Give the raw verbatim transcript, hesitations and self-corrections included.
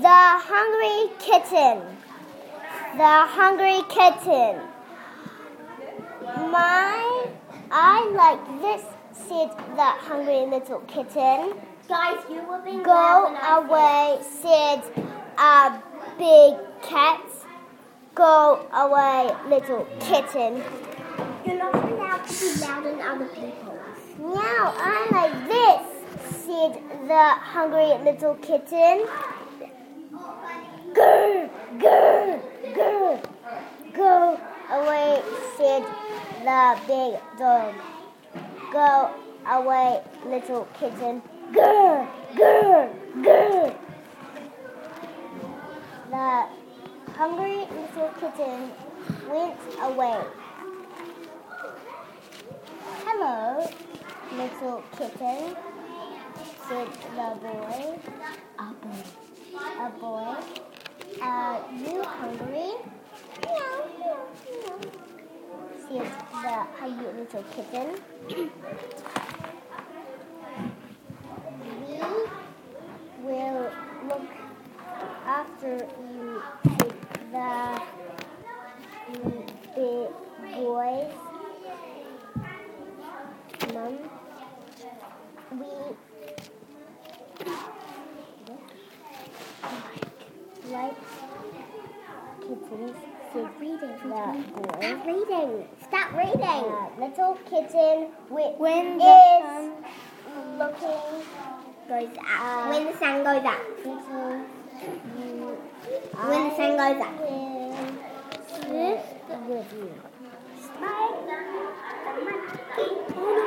The hungry kitten. The hungry kitten. My, I like this, said the hungry little kitten. Guys, you were being Go away, said a big cat. Go away, little kitten. You're not allowed to be loud in other people's. Meow, I like this, said the hungry little kitten. Grr, grr, grr. Go away, said the big dog. Go away, little kitten. Grr, grr, grr. The hungry little kitten went away. Hello, little kitten, said the boy. A boy. A boy. Are you hungry? Meow, meow, meow, said the hungry little kitten. We will look after you, said the big boy's mom. We like kittens, said Reading. the boy. Stop reading. Stop reading. Uh, little kitten wi- When the is sun looking goes Uh, out. When the sun goes out. little you. When the sun goes out. I will sit with you. Bye.